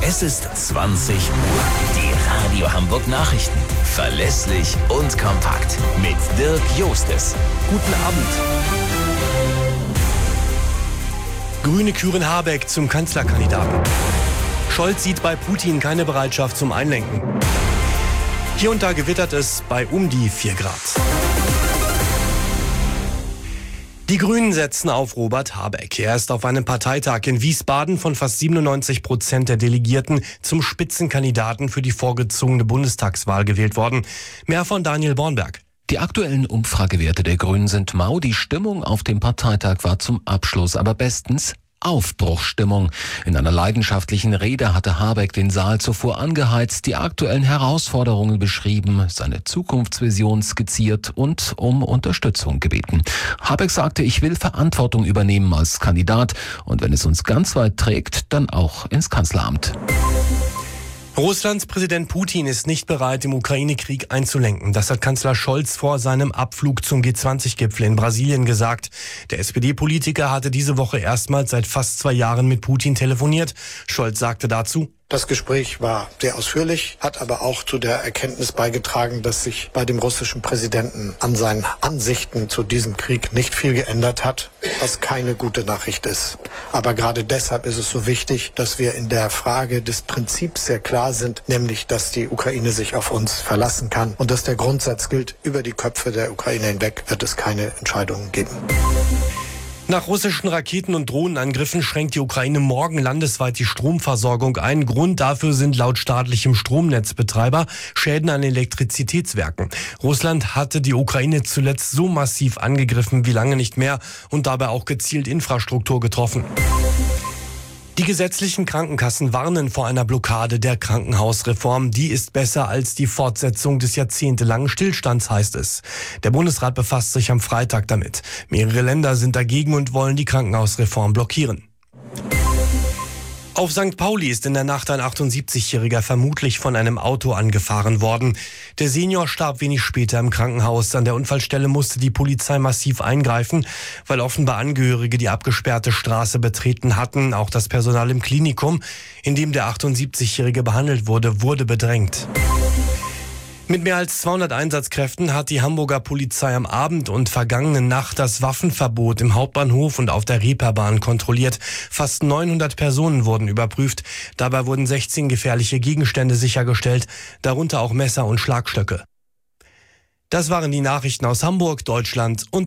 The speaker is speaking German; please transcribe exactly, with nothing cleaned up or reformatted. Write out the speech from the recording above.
Es ist zwanzig Uhr. Die Radio Hamburg Nachrichten. Verlässlich und kompakt. Mit Dirk Jostes. Guten Abend. Grüne küren Habeck zum Kanzlerkandidaten. Scholz sieht bei Putin keine Bereitschaft zum Einlenken. Hier und da gewittert es bei um die vier Grad. Die Grünen setzen auf Robert Habeck. Er ist auf einem Parteitag in Wiesbaden von fast siebenundneunzig Prozent der Delegierten zum Spitzenkandidaten für die vorgezogene Bundestagswahl gewählt worden. Mehr von Daniel Bornberg. Die aktuellen Umfragewerte der Grünen sind mau. Die Stimmung auf dem Parteitag war zum Abschluss aber bestens Aufbruchsstimmung. In einer leidenschaftlichen Rede hatte Habeck den Saal zuvor angeheizt, die aktuellen Herausforderungen beschrieben, seine Zukunftsvision skizziert und um Unterstützung gebeten. Habeck sagte, ich will Verantwortung übernehmen als Kandidat und wenn es uns ganz weit trägt, dann auch ins Kanzleramt. Russlands Präsident Putin ist nicht bereit, im Ukraine-Krieg einzulenken. Das hat Kanzler Scholz vor seinem Abflug zum G zwanzig Gipfel in Brasilien gesagt. Der S P D-Politiker hatte diese Woche erstmals seit fast zwei Jahren mit Putin telefoniert. Scholz sagte dazu: Das Gespräch war sehr ausführlich, hat aber auch zu der Erkenntnis beigetragen, dass sich bei dem russischen Präsidenten an seinen Ansichten zu diesem Krieg nicht viel geändert hat, was keine gute Nachricht ist. Aber gerade deshalb ist es so wichtig, dass wir in der Frage des Prinzips sehr klar sind, nämlich, dass die Ukraine sich auf uns verlassen kann und dass der Grundsatz gilt, über die Köpfe der Ukraine hinweg wird es keine Entscheidungen geben. Nach russischen Raketen- und Drohnenangriffen schränkt die Ukraine morgen landesweit die Stromversorgung ein. Grund dafür sind laut staatlichem Stromnetzbetreiber Schäden an Elektrizitätswerken. Russland hatte die Ukraine zuletzt so massiv angegriffen wie lange nicht mehr und dabei auch gezielt Infrastruktur getroffen. Die gesetzlichen Krankenkassen warnen vor einer Blockade der Krankenhausreform. Die ist besser als die Fortsetzung des jahrzehntelangen Stillstands, heißt es. Der Bundesrat befasst sich am Freitag damit. Mehrere Länder sind dagegen und wollen die Krankenhausreform blockieren. Auf Sankt Pauli ist in der Nacht ein achtundsiebzigjähriger vermutlich von einem Auto angefahren worden. Der Senior starb wenig später im Krankenhaus. An der Unfallstelle musste die Polizei massiv eingreifen, weil offenbar Angehörige die abgesperrte Straße betreten hatten. Auch das Personal im Klinikum, in dem der achtundsiebzigjährige behandelt wurde, wurde bedrängt. Mit mehr als zweihundert Einsatzkräften hat die Hamburger Polizei am Abend und vergangenen Nacht das Waffenverbot im Hauptbahnhof und auf der Reeperbahn kontrolliert. Fast neunhundert Personen wurden überprüft. Dabei wurden sechzehn gefährliche Gegenstände sichergestellt, darunter auch Messer und Schlagstöcke. Das waren die Nachrichten aus Hamburg, Deutschland und